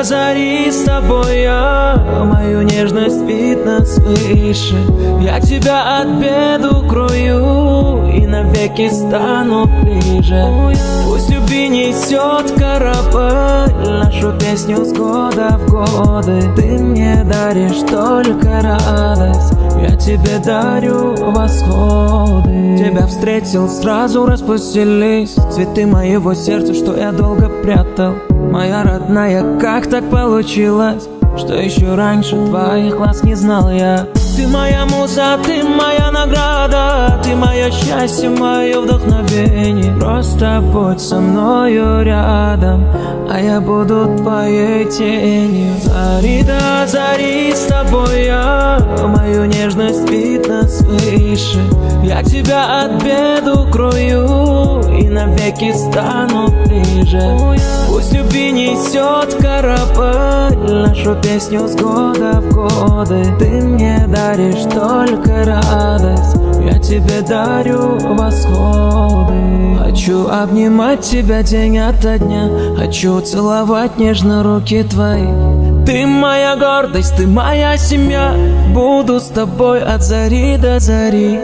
зари с тобой я мою нежность видно свыше. Я тебя от бед укрою и навеки стану ближе. Пусть любви несет корабль нашу песню с года в годы. Ты мне даришь только радость, я тебе дарю восходы. Тебя встретил, сразу распустились цветы моего сердца, что я долго прятал. Моя родная, как так получилось, что еще раньше твоих глаз не знал я? Ты моя муза, ты моя награда, ты мое счастье, мое вдохновение. Просто будь со мною рядом, а я буду твоей тенью. Зари до зари с тобой я мою нежность видно свыше. Я тебя от бед укрою и навеки стану ближе. Пусть любви несет корабль нашу песню с года в годы. Ты мне даришь только радость, я тебе дарю восходы. Хочу обнимать тебя день ото дня, хочу целовать нежно руки твои. Ты моя гордость, ты моя семья, буду с тобой от зари до зари.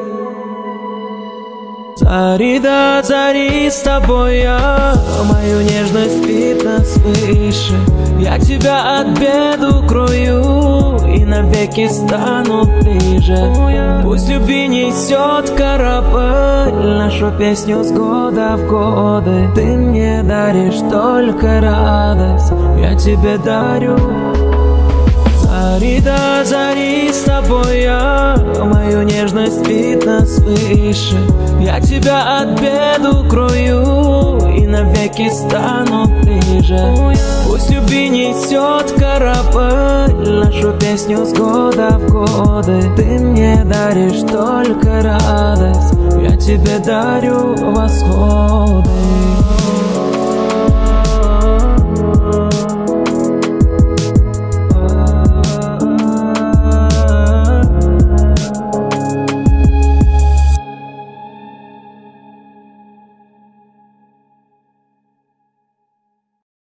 Зари до зари с тобой я мою нежность видно свыше. Я тебя от бед укрою и навеки стану ближе. Пусть любви несет корабль нашу песню с года в годы. Ты мне даришь только радость, я тебе дарю. Зари до зари с тобой я мою нежность видно свыше. Я тебя от бед укрою и навеки стану ближе. Пусть любви несет корабль нашу песню с года в годы. Ты мне даришь только радость, я тебе дарю восходы.